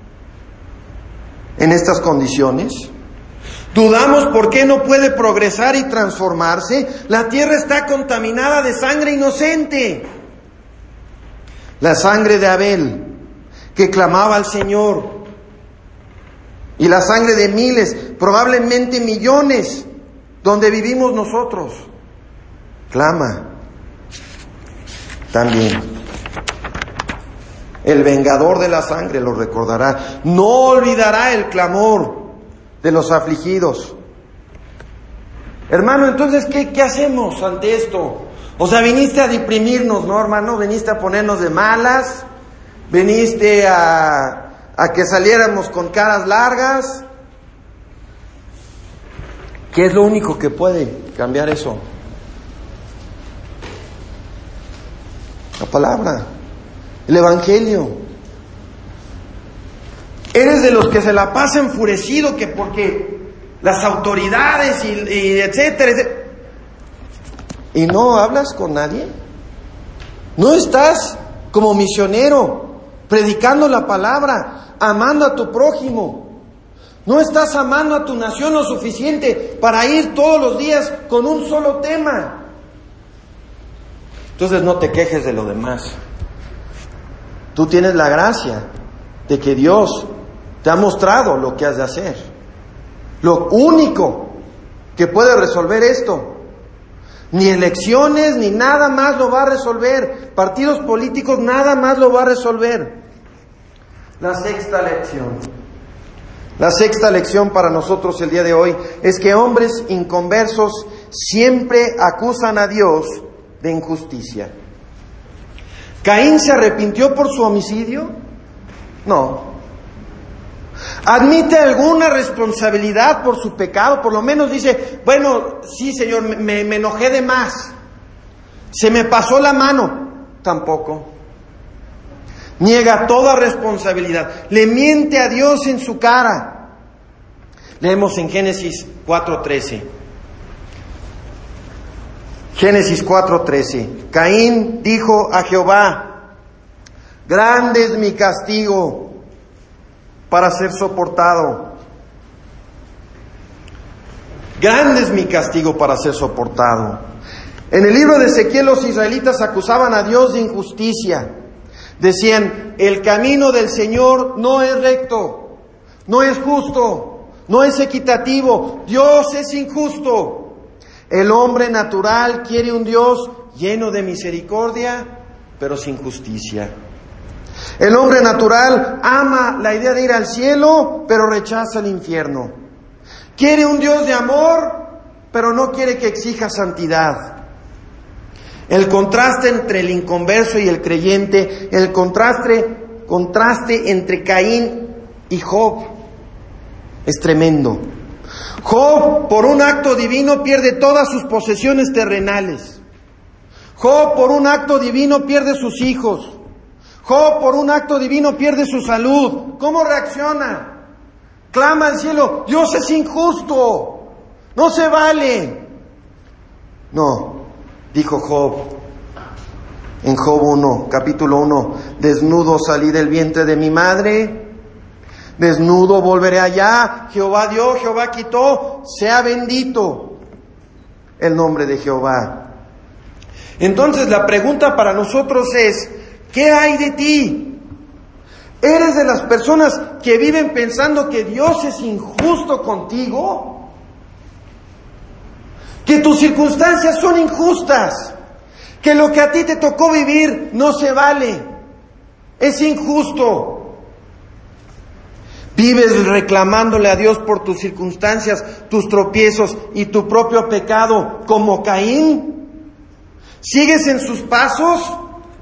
en estas condiciones? Dudamos por qué no puede progresar y transformarse. La tierra está contaminada de sangre inocente. La sangre de Abel, que clamaba al Señor, y la sangre de miles, probablemente millones, donde vivimos nosotros, clama también. El vengador de la sangre lo recordará. No olvidará el clamor de los afligidos. Hermano, entonces, ¿qué, qué hacemos ante esto? O sea, viniste a deprimirnos, ¿no, hermano? Viniste a ponernos de malas. Viniste a, a que saliéramos con caras largas. ¿Qué es lo único que puede cambiar eso? La palabra, el Evangelio. Eres de los que se la pasa enfurecido que porque las autoridades y, y etcétera, etcétera, y no hablas con nadie. No estás como misionero predicando la palabra, amando a tu prójimo. No estás amando a tu nación lo suficiente para ir todos los días con un solo tema. Entonces no te quejes de lo demás. Tú tienes la gracia de que Dios te ha mostrado lo que has de hacer. Lo único que puede resolver esto, ni elecciones ni nada más lo va a resolver. Partidos políticos nada más lo va a resolver. La sexta lección. La sexta lección para nosotros el día de hoy es que hombres inconversos siempre acusan a Dios de injusticia. ¿Caín se arrepintió por su homicidio? No. ¿Admite alguna responsabilidad por su pecado? Por lo menos dice, bueno, sí, Señor, me, me enojé de más. Se me pasó la mano. Tampoco. Niega toda responsabilidad. Le miente a Dios en su cara. Leemos en Génesis cuatro trece. Génesis cuatro trece. Caín dijo a Jehová: grande es mi castigo para ser soportado. Grande es mi castigo para ser soportado. En el libro de Ezequiel los israelitas acusaban a Dios de injusticia. Decían, el camino del Señor no es recto, no es justo, no es equitativo, Dios es injusto. El hombre natural quiere un Dios lleno de misericordia, pero sin justicia. El hombre natural ama la idea de ir al cielo, pero rechaza el infierno. Quiere un Dios de amor, pero no quiere que exija santidad. El contraste entre el inconverso y el creyente, el contraste, contraste entre Caín y Job es tremendo. Job, por un acto divino, pierde todas sus posesiones terrenales. Job, por un acto divino, pierde sus hijos. Job, por un acto divino, pierde su salud. ¿Cómo reacciona? Clama al cielo: Dios es injusto, no se vale. No. Dijo Job, en Job uno, capítulo uno, desnudo salí del vientre de mi madre, desnudo volveré allá, Jehová dio, Jehová quitó, sea bendito el nombre de Jehová. Entonces la pregunta para nosotros es, ¿qué hay de ti? ¿Eres de las personas que viven pensando que Dios es injusto contigo? Que tus circunstancias son injustas, Que lo que a ti te tocó vivir no se vale. Es injusto. Vives reclamándole a Dios por tus circunstancias, tus tropiezos y tu propio pecado, como Caín. ¿Sigues en sus pasos?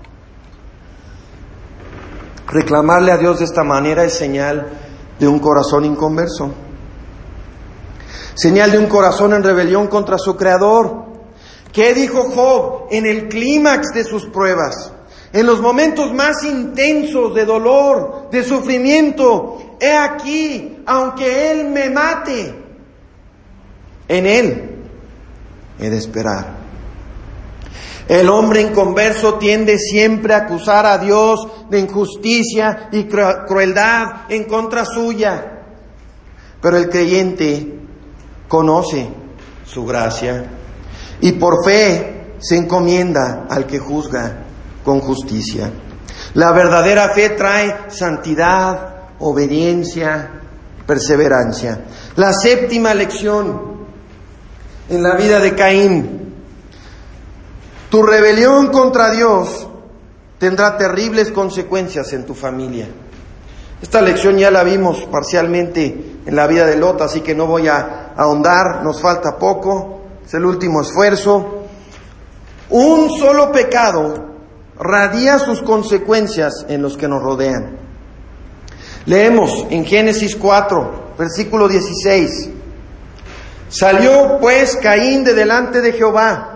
Reclamarle a Dios de esta manera es señal de un corazón inconverso. Señal de un corazón en rebelión contra su Creador. ¿Qué dijo Job en el clímax de sus pruebas? En los momentos más intensos de dolor, de sufrimiento, he aquí, aunque Él me mate, en Él he de esperar. El hombre inconverso tiende siempre a acusar a Dios de injusticia y crueldad en contra suya. Pero el creyente conoce su gracia y por fe se encomienda al que juzga con justicia. La verdadera fe trae santidad, obediencia, perseverancia. La séptima lección en la vida de Caín. Tu rebelión contra Dios tendrá terribles consecuencias en tu familia. Esta lección ya la vimos parcialmente en la vida de Lot, así que no voy a ahondar, nos falta poco, es el último esfuerzo. Un solo pecado radia sus consecuencias en los que nos rodean. Leemos en Génesis cuatro, versículo dieciséis. Salió pues Caín de delante de Jehová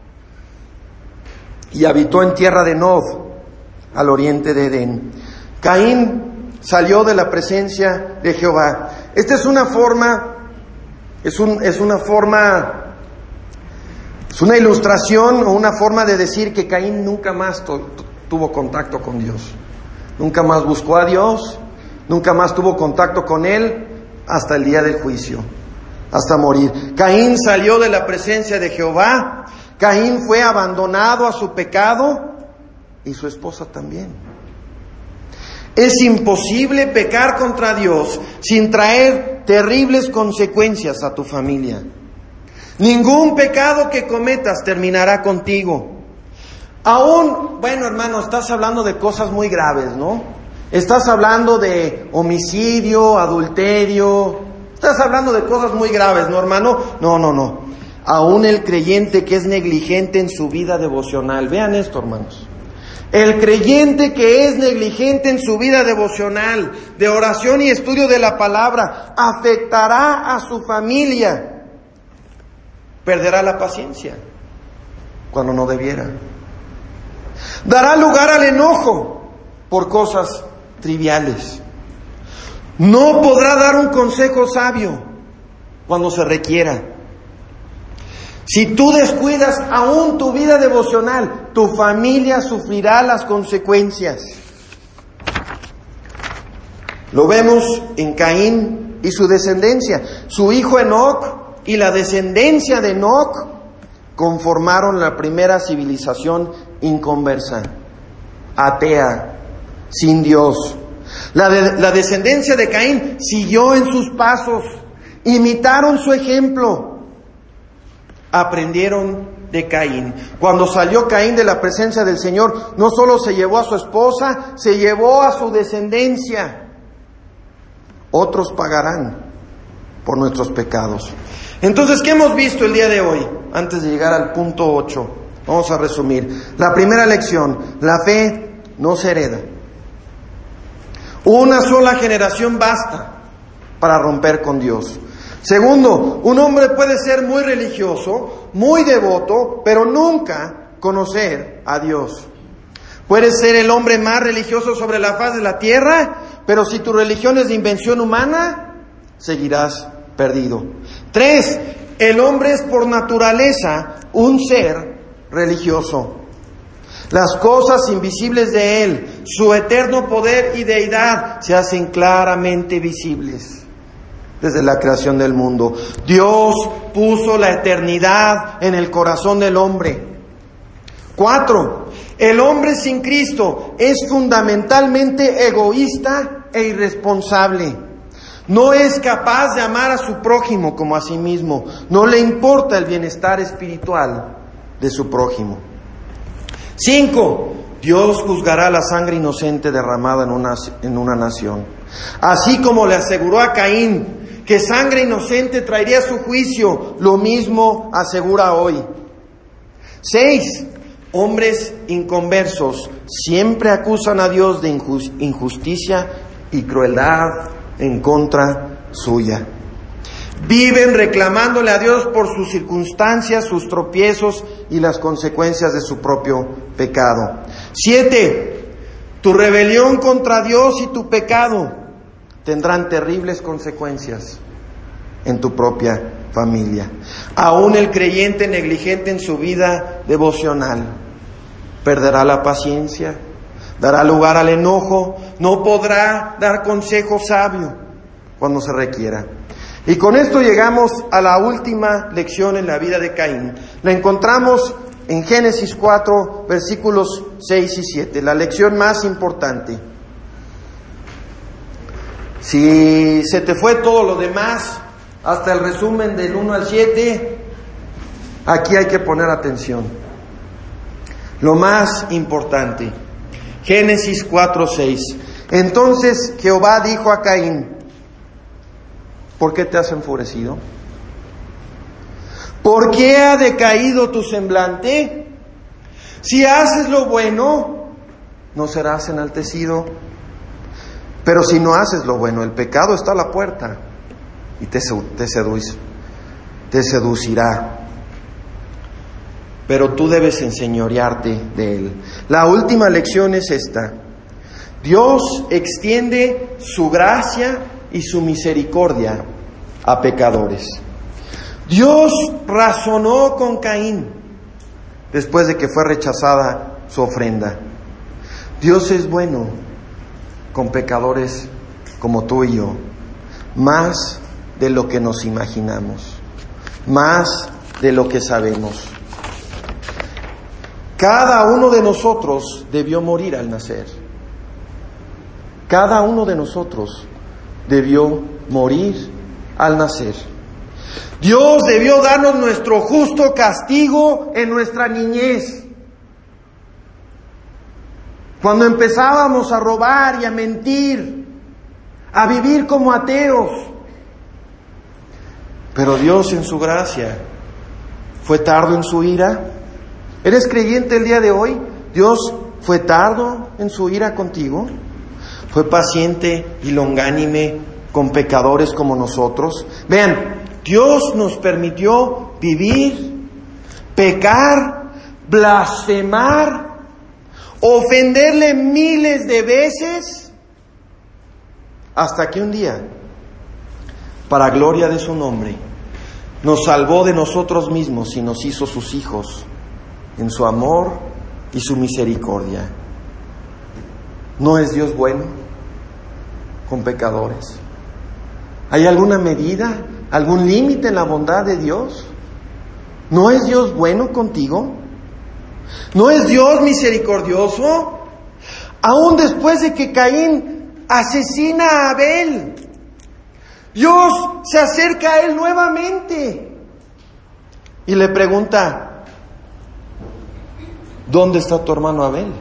y habitó en tierra de Nod, al oriente de Edén. Caín salió de la presencia de Jehová. Esta es una forma, es, un, es una forma, es una ilustración o una forma de decir que Caín nunca más tu, tu, tuvo contacto con Dios. Nunca más buscó a Dios, nunca más tuvo contacto con Él hasta el día del juicio, hasta morir. Caín salió de la presencia de Jehová. Caín fue abandonado a su pecado y su esposa también. Es imposible pecar contra Dios sin traer terribles consecuencias a tu familia. Ningún pecado que cometas terminará contigo. Aún, bueno hermano, estás hablando de cosas muy graves, ¿no? Estás hablando de homicidio, adulterio, estás hablando de cosas muy graves, ¿no hermano? No, no, no. Aún el creyente que es negligente en su vida devocional, vean esto hermanos, el creyente que es negligente en su vida devocional, de oración y estudio de la palabra, afectará a su familia, perderá la paciencia cuando no debiera, dará lugar al enojo por cosas triviales, no podrá dar un consejo sabio cuando se requiera. Si tú descuidas aún tu vida devocional, tu familia sufrirá las consecuencias. Lo vemos en Caín y su descendencia. Su hijo Enoc y la descendencia de Enoc conformaron la primera civilización inconversa, atea, sin Dios. La, de, la descendencia de Caín siguió en sus pasos, imitaron su ejemplo. Aprendieron de Caín. Cuando salió Caín de la presencia del Señor, no solo se llevó a su esposa, se llevó a su descendencia. Otros pagarán por nuestros pecados. Entonces, ¿qué hemos visto el día de hoy? Antes de llegar al punto ocho, vamos a resumir. La primera lección, la fe no se hereda. Una sola generación basta para romper con Dios. Segundo, un hombre puede ser muy religioso, muy devoto, pero nunca conocer a Dios. Puedes ser el hombre más religioso sobre la faz de la tierra, pero si tu religión es de invención humana, seguirás perdido. Tres, el hombre es por naturaleza un ser religioso. Las cosas invisibles de Él, su eterno poder y deidad, se hacen claramente visibles desde la creación del mundo. Dios puso la eternidad en el corazón del hombre. Cuatro, el hombre sin Cristo es fundamentalmente egoísta e irresponsable. No es capaz de amar a su prójimo como a sí mismo. No le importa el bienestar espiritual de su prójimo. Cinco, Dios juzgará la sangre inocente derramada en una, en una nación. Así como le aseguró a Caín que sangre inocente traería su juicio, lo mismo asegura hoy. Seis, hombres inconversos siempre acusan a Dios de injusticia y crueldad en contra suya. Viven reclamándole a Dios por sus circunstancias, sus tropiezos y las consecuencias de su propio pecado. Siete, tu rebelión contra Dios y tu pecado tendrán terribles consecuencias en tu propia familia. Aún el creyente negligente en su vida devocional perderá la paciencia, dará lugar al enojo, no podrá dar consejo sabio cuando se requiera. Y con esto llegamos a la última lección en la vida de Caín. La encontramos en Génesis cuatro, versículos seis y siete, la lección más importante. Si se te fue todo lo demás, hasta el resumen del uno al siete, aquí hay que poner atención. Lo más importante, Génesis cuatro, seis. Entonces Jehová dijo a Caín: ¿por qué te has enfurecido? ¿Por qué ha decaído tu semblante? Si haces lo bueno, no serás enaltecido. Pero si no haces lo bueno, el pecado está a la puerta y te, te, seduce, te seducirá. Pero tú debes enseñorearte de él. La última lección es esta: Dios extiende su gracia y su misericordia a pecadores. Dios razonó con Caín después de que fue rechazada su ofrenda. Dios es bueno con pecadores como tú y yo, más de lo que nos imaginamos, más de lo que sabemos. Cada uno de nosotros debió morir al nacer. Cada uno de nosotros debió morir al nacer. Dios debió darnos nuestro justo castigo en nuestra niñez. Cuando empezábamos a robar y a mentir, a vivir como ateos. Pero Dios en su gracia fue tardo en su ira. ¿Eres creyente el día de hoy? Dios fue tardo en su ira contigo. Fue paciente y longánime con pecadores como nosotros. Vean, Dios nos permitió vivir, pecar, blasfemar, ofenderle miles de veces, hasta que un día, para gloria de su nombre, nos salvó de nosotros mismos y nos hizo sus hijos en su amor y su misericordia. ¿No es Dios bueno con pecadores? ¿Hay alguna medida, algún límite en la bondad de Dios? ¿No es Dios bueno contigo? ¿No es Dios misericordioso? Aún después de que Caín asesina a Abel, Dios se acerca a él nuevamente y le pregunta: ¿dónde está tu hermano Abel?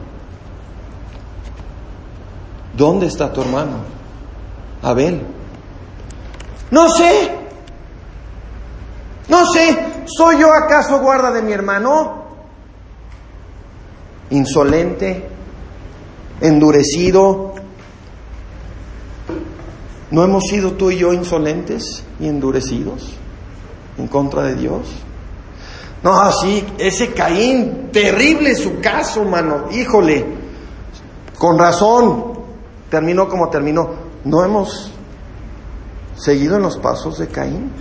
¿Dónde está tu hermano Abel? No sé, no sé, ¿soy yo acaso guarda de mi hermano? Insolente, endurecido. ¿No hemos sido tú y yo insolentes y endurecidos en contra de Dios? No, sí, ese Caín, terrible su caso, mano, híjole, con razón terminó como terminó. ¿No hemos seguido en los pasos de Caín?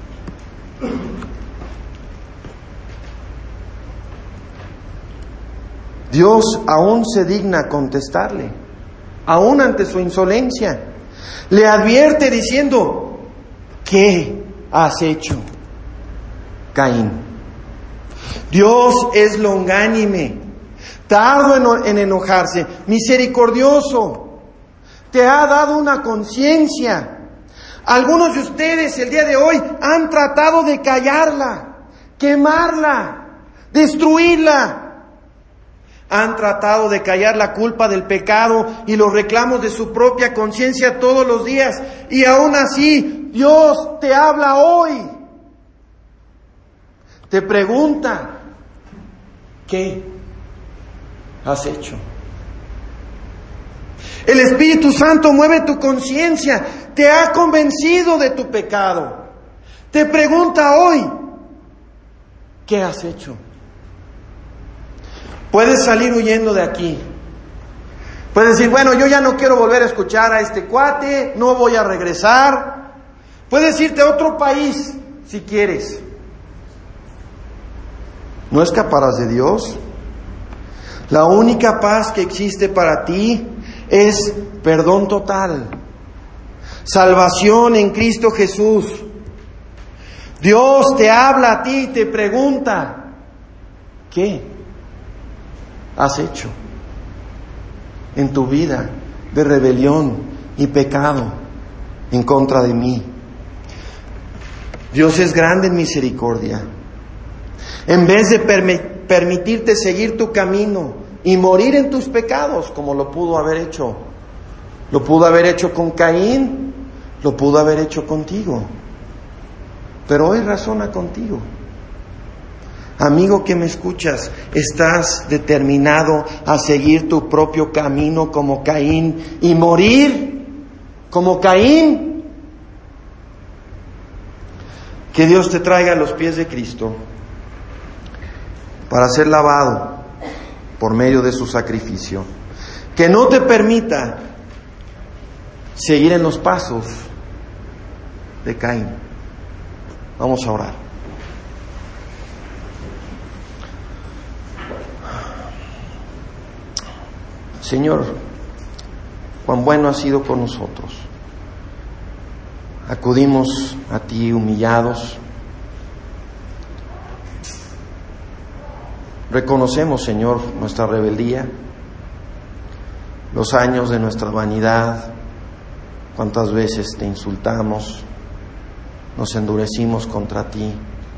Dios aún se digna contestarle, aún ante su insolencia. Le advierte diciendo: ¿qué has hecho, Caín? Dios es longánime, tardo en enojarse, misericordioso. Te ha dado una conciencia. Algunos de ustedes el día de hoy han tratado de callarla, quemarla, destruirla. Han tratado de callar la culpa del pecado y los reclamos de su propia conciencia todos los días. Y aún así, Dios te habla hoy. Te pregunta, ¿qué has hecho? El Espíritu Santo mueve tu conciencia, te ha convencido de tu pecado. Te pregunta hoy, ¿qué has hecho? Puedes salir huyendo de aquí. Puedes decir, bueno, yo ya no quiero volver a escuchar a este cuate, no voy a regresar. Puedes irte a otro país si quieres. ¿No escaparás de Dios? La única paz que existe para ti es perdón total, salvación en Cristo Jesús. Dios te habla a ti y te pregunta, ¿qué has hecho en tu vida de rebelión y pecado en contra de mí? Dios es grande en misericordia. En vez de permi- permitirte seguir tu camino y morir en tus pecados, como lo pudo haber hecho, lo pudo haber hecho con Caín, lo pudo haber hecho contigo, pero hoy razona contigo. Amigo que me escuchas, ¿estás determinado a seguir tu propio camino como Caín y morir como Caín? Que Dios te traiga a los pies de Cristo para ser lavado por medio de su sacrificio. Que no te permita seguir en los pasos de Caín. Vamos a orar. Señor, cuán bueno has sido con nosotros. Acudimos a ti humillados. Reconocemos, Señor, nuestra rebeldía, los años de nuestra vanidad, cuántas veces te insultamos, nos endurecimos contra ti.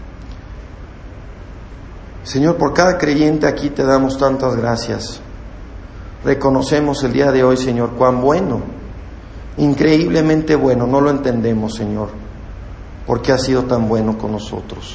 Señor, por cada creyente aquí te damos tantas gracias. Reconocemos el día de hoy, Señor, cuán bueno, increíblemente bueno, no lo entendemos, Señor, porque has sido tan bueno con nosotros.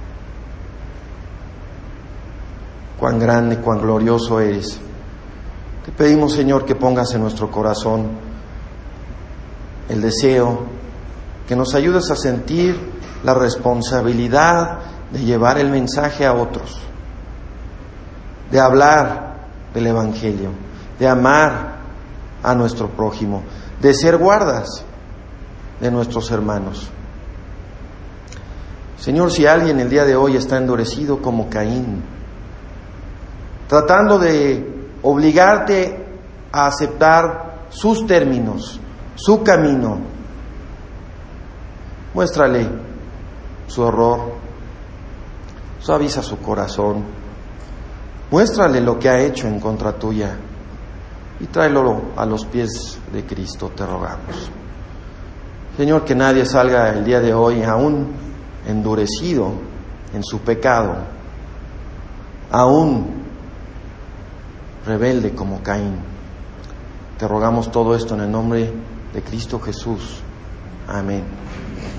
Cuán grande, cuán glorioso eres. Te pedimos, Señor, que pongas en nuestro corazón el deseo, que nos ayudes a sentir la responsabilidad de llevar el mensaje a otros, de hablar del Evangelio, de amar a nuestro prójimo, de ser guardas de nuestros hermanos. Señor, si alguien el día de hoy está endurecido como Caín, tratando de obligarte a aceptar sus términos, su camino, muéstrale su horror, suaviza su corazón, muéstrale lo que ha hecho en contra tuya y tráelo a los pies de Cristo, te rogamos. Señor, que nadie salga el día de hoy aún endurecido en su pecado, aún rebelde como Caín. Te rogamos todo esto en el nombre de Cristo Jesús. Amén.